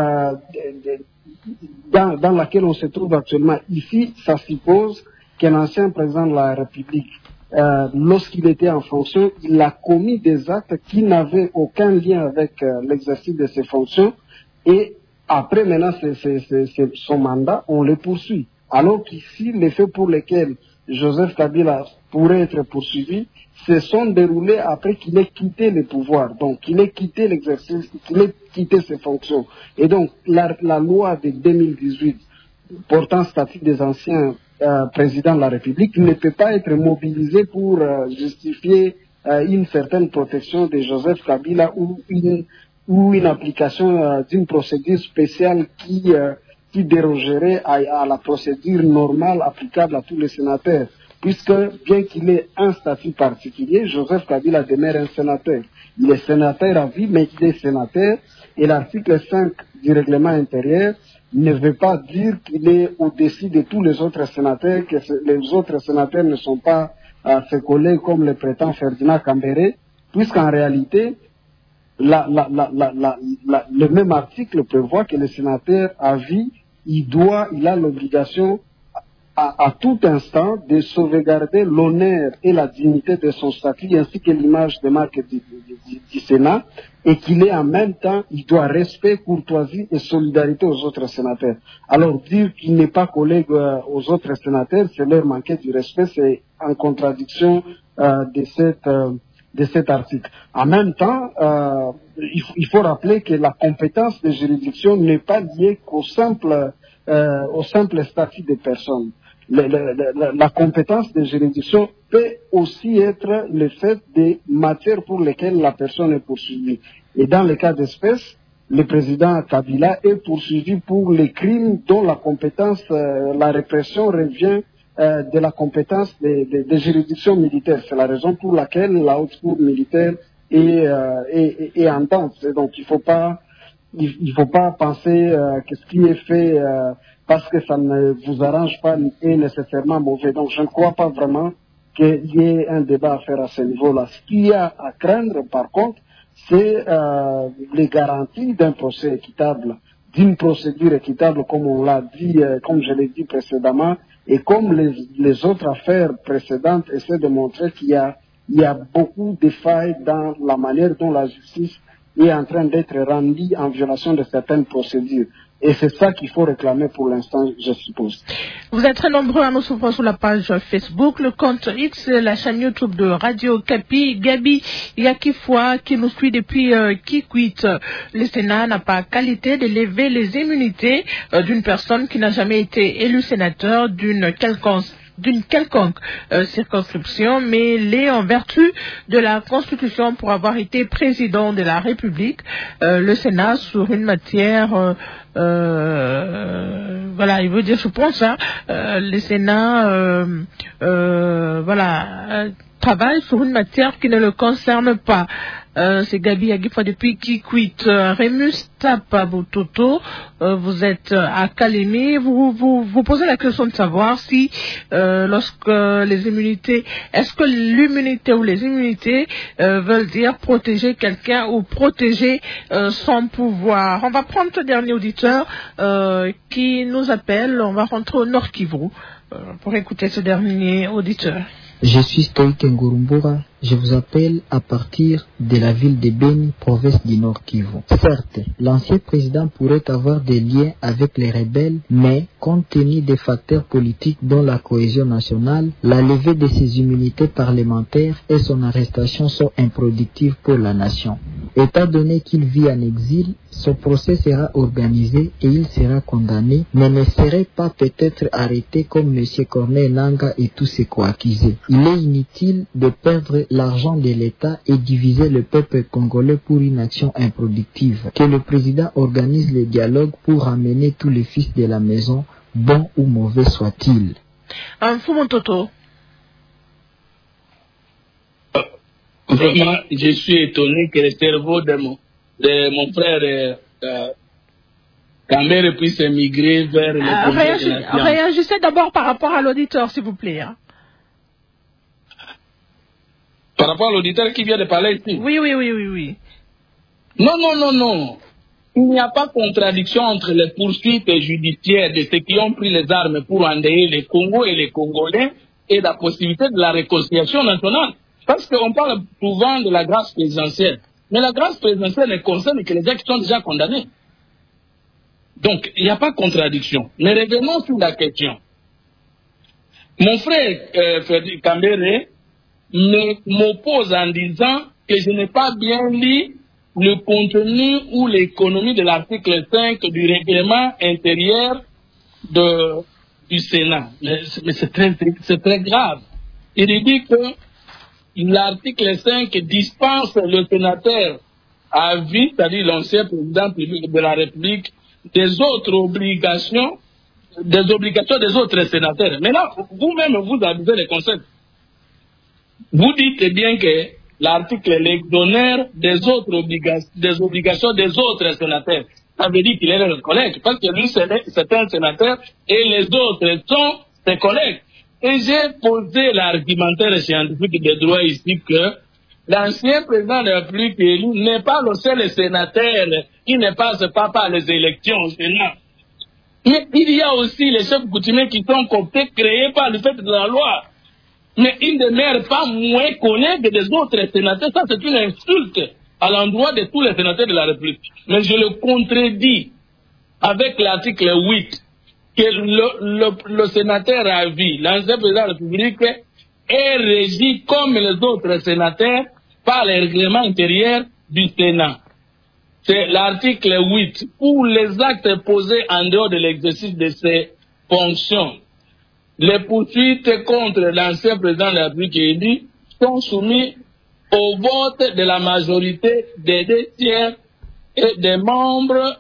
C: dans laquelle on se trouve actuellement. Ici, ça suppose qu'un ancien président de la République, lorsqu'il était en fonction, il a commis des actes qui n'avaient aucun lien avec l'exercice de ses fonctions, et après maintenant son mandat, on le poursuit. Alors qu'ici, les faits pour lesquels Joseph Kabila pourrait être poursuivi se sont déroulés après qu'il ait quitté le pouvoir, donc qu'il ait quitté l'exercice, qu'il ait quitté ses fonctions. Et donc la loi de 2018 portant statut des anciens président de la République ne peut pas être mobilisé pour justifier une certaine protection de Joseph Kabila ou une application d'une procédure spéciale qui dérogerait à la procédure normale applicable à tous les sénateurs. Puisque, bien qu'il ait un statut particulier, Joseph Kabila demeure un sénateur. Il est sénateur à vie, mais il est sénateur, et l'article 5 du règlement intérieur ne veut pas dire qu'il est au-dessus de tous les autres sénateurs, que les autres sénateurs ne sont pas ses collègues comme le prétend Ferdinand Cambéré, puisqu'en réalité, le même article prévoit que le sénateur à vie, il a l'obligation à tout instant de sauvegarder l'honneur et la dignité de son statut ainsi que l'image de marque du Sénat, et qu'il est en même temps, il doit respect, courtoisie et solidarité aux autres sénateurs. Alors dire qu'il n'est pas collègue aux autres sénateurs, c'est leur manquer du respect, c'est en contradiction de cet article. En même temps, il faut rappeler que la compétence de juridiction n'est pas liée au simple statut des personnes. La compétence de juridiction peut aussi être le fait des matières pour lesquelles la personne est poursuivie. Et dans le cas d'espèce, le président Kabila est poursuivi pour les crimes dont la compétence, la répression revient de la compétence des juridictions militaires. C'est la raison pour laquelle la haute cour militaire est en danse. Et donc il faut pas penser que ce qui est fait parce que ça ne vous arrange pas est nécessairement mauvais. Donc je ne crois pas vraiment qu'il y ait un débat à faire à ce niveau-là. Ce qu'il y a à craindre, par contre, c'est les garanties d'un procès équitable, d'une procédure équitable, comme on l'a dit, comme je l'ai dit précédemment, et comme les autres affaires précédentes essaient de montrer qu'il y a beaucoup de failles dans la manière dont la justice est en train d'être rendue en violation de certaines procédures. Et c'est ça qu'il faut réclamer pour l'instant, je suppose.
A: Vous êtes très nombreux à nous suivre sur la page Facebook, le compte X, la chaîne YouTube de Radio Kapi. Gabi Yakifwa qui nous suit depuis Kikwit. Le Sénat n'a pas qualité de lever les immunités d'une personne qui n'a jamais été élue sénateur d'une quelconque circonscription, mais l'est en vertu de la Constitution pour avoir été président de la République. Le Sénat, sur une matière, voilà, il veut dire, je pense, le Sénat, travaille sur une matière qui ne le concerne pas. C'est Gabi Yakifwa depuis Kikwit. Remus Tapabototo, vous êtes à Kalemi. Vous posez la question de savoir si, lorsque les immunités, est-ce que l'immunité ou les immunités veulent dire protéger quelqu'un ou protéger son pouvoir. On va prendre ce dernier auditeur qui nous appelle. On va rentrer au Nord Kivu pour écouter ce dernier auditeur.
I: Je suis Stoïque Ngurumbura. Je vous appelle à partir de la ville de Beni, province du Nord Kivu. Certes, l'ancien président pourrait avoir des liens avec les rebelles, mais compte tenu des facteurs politiques dont la cohésion nationale, la levée de ses immunités parlementaires et son arrestation sont improductives pour la nation. Étant donné qu'il vit en exil, son procès sera organisé et il sera condamné, mais ne serait pas peut-être arrêté comme M. Corneille Nangaa et tous ses co-accusés. Il est inutile de perdre l'argent de l'État et diviser le peuple congolais pour une action improductive. Que le président organise le dialogue pour amener tous les fils de la maison, bons ou mauvais soient-ils.
A: Fumontoto.
F: Vraiment, je suis étonné que le cerveau de mon frère Kambere puisse émigrer vers le
A: Réagissez d'abord par rapport à l'auditeur, s'il vous plaît.
F: Par rapport à l'auditeur qui vient de parler ici.
A: Oui.
F: Non. Il n'y a pas de contradiction entre les poursuites judiciaires de ceux qui ont pris les armes pour endeuiller les Congos et les Congolais et la possibilité de la réconciliation nationale. Parce qu'on parle souvent de la grâce présidentielle. Mais la grâce présidentielle ne concerne que les gens qui sont déjà condamnés. Donc, il n'y a pas de contradiction. Mais revenons sur la question. Mon frère Frédéric Kambere m'oppose en disant que je n'ai pas bien lu le contenu ou l'économie de l'article 5 du règlement intérieur du Sénat. Mais c'est très grave. Il dit que l'article 5 dispense le sénateur à vie, c'est-à-dire l'ancien président de la République, des obligations des autres sénateurs. Maintenant, vous-même, vous avez les concepts. Vous dites bien que l'article l'exonère des obligations des autres sénateurs. Ça veut dire qu'il est un collègue, parce que lui, c'est un sénateur et les autres sont ses collègues. Et j'ai posé l'argumentaire scientifique de droit ici que l'ancien président de la République élu n'est pas le seul sénateur qui ne passe pas par les élections au Sénat. Mais il y a aussi les chefs coutumiers qui sont cooptés, créés par le fait de la loi. Mais ils ne demeurent pas moins collègues des autres sénateurs. Ça, c'est une insulte à l'endroit de tous les sénateurs de la République. Mais je le contredis avec l'article 8, que le sénateur à vie, l'ancien président de la République, est régi comme les autres sénateurs par le règlement intérieur du Sénat. C'est l'article 8. Pour les actes posés en dehors de l'exercice de ses fonctions, les poursuites contre l'ancien président de la République élu sont soumises au vote de la majorité des 2 tiers et des membres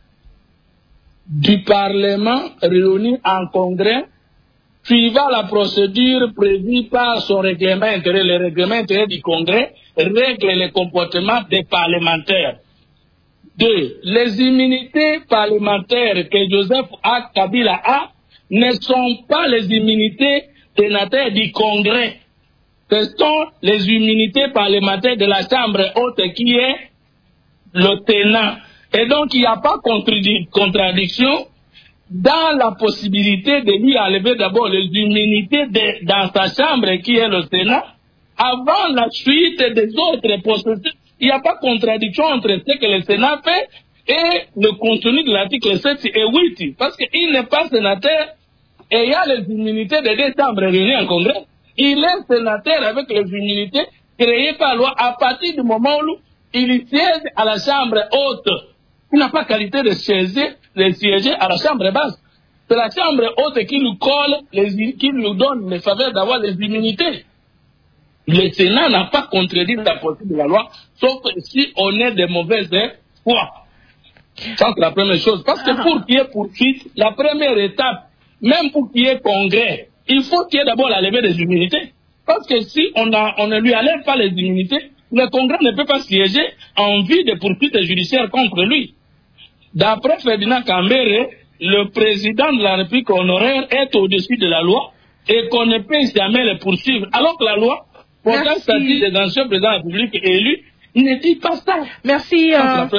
F: du Parlement réunis en congrès, suivant la procédure prévue par son règlement intérieur. Le règlement intérieur du congrès règle les comportements des parlementaires. 2. Les immunités parlementaires que Joseph Kabila a ne sont pas les immunités sénateurs du congrès. ce sont les immunités parlementaires de la Chambre haute qui est le Sénat. Et donc, il n'y a pas contradiction dans la possibilité de lui enlever d'abord les immunités dans sa chambre qui est le Sénat, avant la suite des autres processus. Il n'y a pas contradiction entre ce que le Sénat fait et le contenu de l'article 7 et 8, parce qu'il n'est pas sénateur et il y a les immunités des deux chambres réunies en Congrès. Il est sénateur avec les immunités créées par loi à partir du moment où il siège à la Chambre haute. Il n'a pas qualité de siéger à la Chambre basse. C'est la Chambre haute qui nous colle, qui nous donne les faveurs d'avoir les immunités. Le Sénat n'a pas contredit la portée de la loi, sauf si on est de mauvaise foi. Ça, c'est la première chose. Parce que pour qu'il y ait poursuite, la première étape, même pour qu'il y ait congrès, il faut qu'il y ait d'abord la levée des immunités. Parce que si on ne lui enlève pas les immunités, le congrès ne peut pas siéger en vue de poursuites judiciaires contre lui. D'après Ferdinand Kambere, le président de la République honoraire est au-dessus de la loi et qu'on ne peut jamais le poursuivre. Alors que la loi, portant statut des anciens présidents de la République élus, ne dit pas ça.
A: Merci.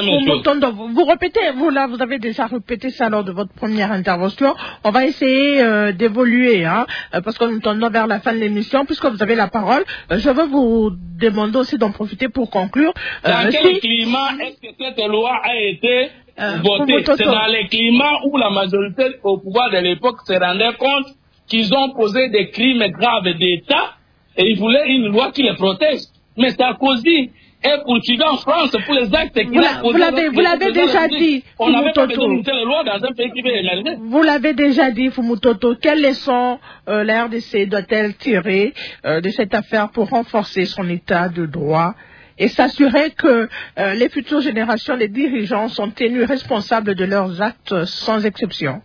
A: Vous répétez, vous avez déjà répété ça lors de votre première intervention. On va essayer d'évoluer, parce que nous tendons vers la fin de l'émission. Puisque vous avez la parole, je veux vous demander aussi d'en profiter pour conclure.
F: Dans quel climat est-ce que cette loi a été votée? C'est dans les climats où la majorité au pouvoir de l'époque se rendait compte qu'ils ont posé des crimes graves d'État et ils voulaient une loi qui les protège. Mais Sarkozy est poursuivi en France pour les actes qu'il a posés.
A: Vous l'avez déjà dit,
F: on n'avait pas besoin d'une telle loi dans un pays qui veut émerger.
A: Vous l'avez déjà dit, Fumutoto. Quelles leçons la RDC doit-elle tirer de cette affaire pour renforcer son état de droit et s'assurer que les futures générations de dirigeants sont tenus responsables de leurs actes sans exception?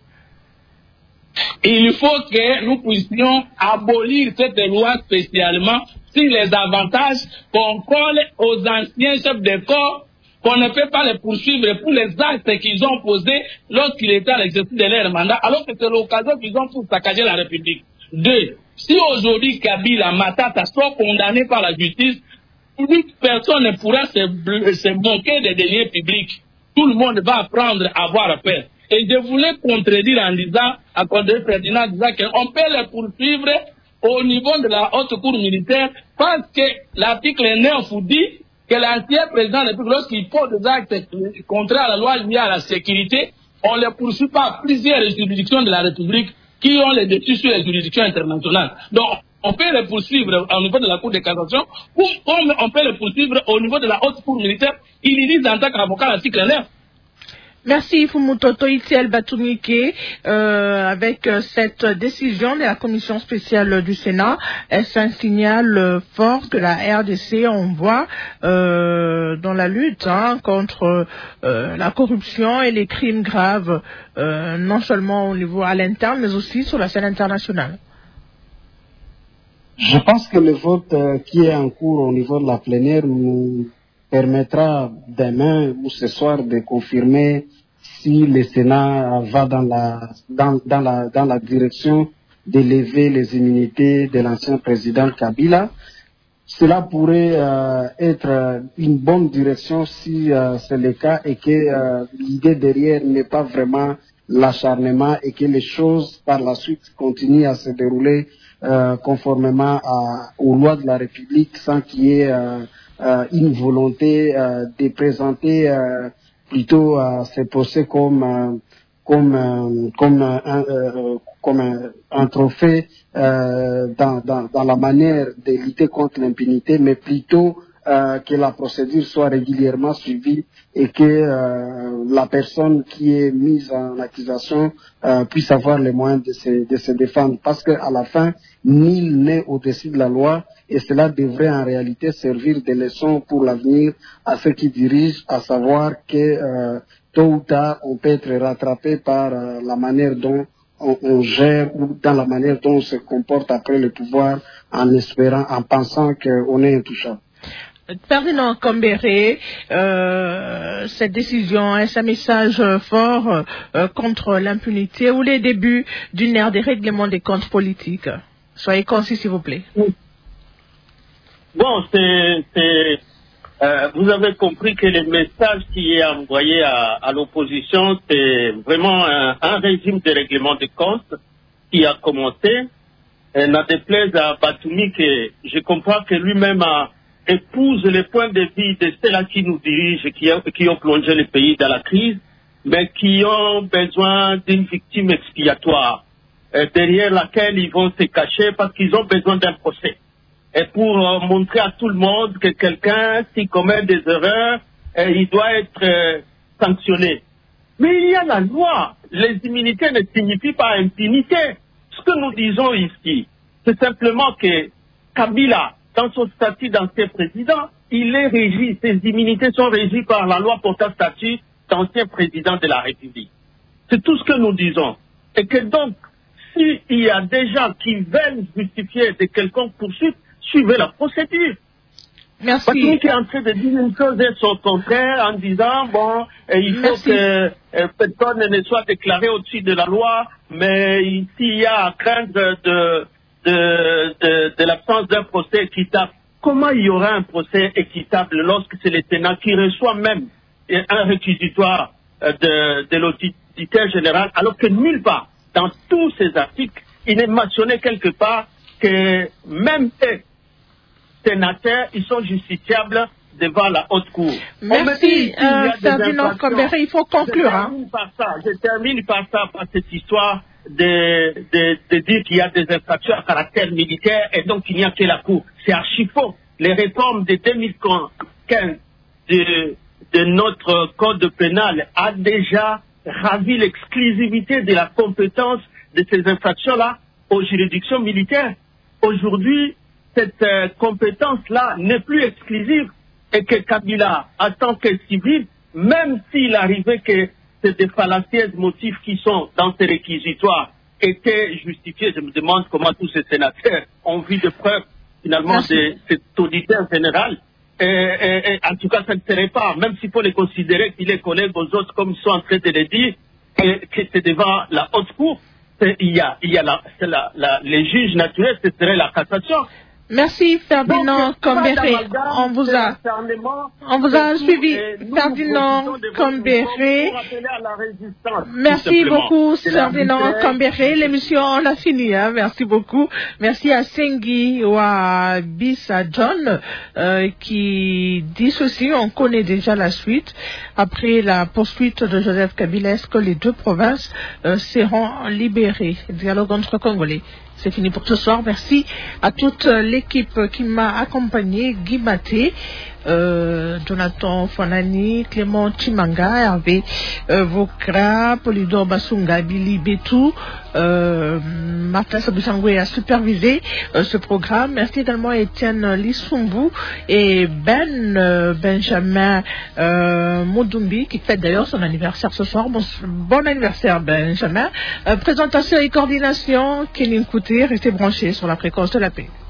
F: Il faut que nous puissions abolir cette loi spécialement sur les avantages qu'on colle aux anciens chefs de corps, qu'on ne peut pas les poursuivre pour les actes qu'ils ont posés lorsqu'ils étaient à l'exercice de leur mandat, alors que c'est l'occasion qu'ils ont pour saccager la République. 2. Si aujourd'hui Kabila Matata soit condamné par la justice, personne ne pourra se moquer des deniers publics. Tout le monde va apprendre à avoir peur. Et je voulais contredire en disant, à côté de Ferdinand, disant qu'on peut les poursuivre au niveau de la haute cour militaire parce que l'article 9 vous dit que l'ancien président de la République, lorsqu'il pose des actes contraires à la loi liée à la sécurité, on ne les poursuit pas à plusieurs juridictions de la République qui ont les dessus sur les juridictions internationales. Donc, on peut les poursuivre au niveau de la Cour de cassation ou on peut les poursuivre au niveau de la haute cour militaire. Il y dit en tant qu'avocat l'article 9.
A: Merci Fumutoto Itiel Batumike. Avec cette décision de la commission spéciale du Sénat, est-ce un signal fort que la RDC envoie dans la lutte contre la corruption et les crimes graves, non seulement au niveau à l'interne, mais aussi sur la scène internationale?
C: Je pense que le vote qui est en cours au niveau de la plénière nous permettra demain ou ce soir de confirmer si le Sénat va dans la direction de lever les immunités de l'ancien président Kabila. Cela pourrait être une bonne direction si c'est le cas et que l'idée derrière n'est pas vraiment l'acharnement et que les choses par la suite continuent à se dérouler conformément aux lois de la République sans qu'il y ait une volonté de présenter plutôt ces procès comme un trophée dans la manière de lutter contre l'impunité, mais plutôt que la procédure soit régulièrement suivie et que la personne qui est mise en accusation puisse avoir les moyens de se défendre. Parce qu'à la fin, nul n'est au-dessus de la loi et cela devrait en réalité servir de leçon pour l'avenir à ceux qui dirigent, à savoir que tôt ou tard, on peut être rattrapé par la manière dont on gère ou dans la manière dont on se comporte après le pouvoir en espérant, en pensant qu'on est intouchable.
A: Ferdinand Kambere, cette décision est un message fort contre l'impunité ou les débuts d'une ère des règlements des comptes politiques. Soyez concis, s'il vous plaît.
B: Bon, vous avez compris que le message qui est envoyé à l'opposition, c'est vraiment un régime de règlement de comptes qui a commencé. N'a déplaise à Batoumi que je comprends que lui-même épouse les points de vue de ceux-là qui nous dirigent, qui ont plongé le pays dans la crise, mais qui ont besoin d'une victime expiatoire, derrière laquelle ils vont se cacher parce qu'ils ont besoin d'un procès. Et pour montrer à tout le monde que quelqu'un, s'il commet des erreurs, il doit être sanctionné. Mais il y a la loi. Les immunités ne signifient pas impunité. Ce que nous disons ici, c'est simplement que Kabila, dans son statut d'ancien président, il est régi, ses immunités sont régies par la loi portant statut d'ancien président de la République. C'est tout ce que nous disons. Et que donc, s'il y a des gens qui veulent justifier de quelconque poursuite, suivez la procédure.
A: Merci.
B: Batoumi qui est en train de dire une chose et son contraire en disant, bon, il faut que personne ne soit déclaré au-dessus de la loi, mais s'il y a à craindre de l'absence d'un procès équitable, comment il y aura un procès équitable lorsque c'est le Sénat qui reçoit même un réquisitoire de l'auditeur général, alors que nulle part, dans tous ces articles, il est mentionné quelque part que même eux, sénateurs, ils sont justiciables devant la haute cour.
A: Merci, Ferdinand Kambere, il faut conclure.
B: Je termine par ça, par cette histoire de dire qu'il y a des infractions à caractère militaire et donc il n'y a que la cour. C'est archi faux. Les réformes de 2015 de notre code pénal a déjà ravi l'exclusivité de la compétence de ces infractions-là aux juridictions militaires. Aujourd'hui, cette compétence-là n'est plus exclusive et que Kabila, en tant que civil, même s'il arrivait que ces fallacieux motifs qui sont dans ces réquisitoires étaient justifiés, je me demande comment tous ces sénateurs ont vu de preuves finalement de cet auditeur général. Et en tout cas, ça ne serait pas, même s'il faut les considérer qu'il est collègue aux autres comme ils sont en train de le dire, que c'est devant la haute cour. Il y a les juges naturels, ce serait la cassation.
A: Merci Ferdinand Kambere. On vous a suivi, Ferdinand Kambere. Merci beaucoup Ferdinand Kambere. L'émission on l'a fini. Merci beaucoup. Merci à Sengi ou à Bisa John qui dit ceci. On connaît déjà la suite. Après la poursuite de Joseph Kabila, est-ce que les deux provinces seront libérées? Dialogue entre Congolais. C'est fini pour ce soir. Merci à toute l'équipe qui m'a accompagné, Guy Maté, Jonathan Fonani, Clément Chimanga, Hervé Vokra, Polydor Basunga, Billy Betou, Martin Saboussangoué a supervisé ce programme. Merci également à Étienne Lissumbu et Benjamin Moudumbi qui fête d'ailleurs son anniversaire ce soir. Bon anniversaire Benjamin. Présentation et coordination, Kéline Kouté, restez branchés sur la fréquence de la paix.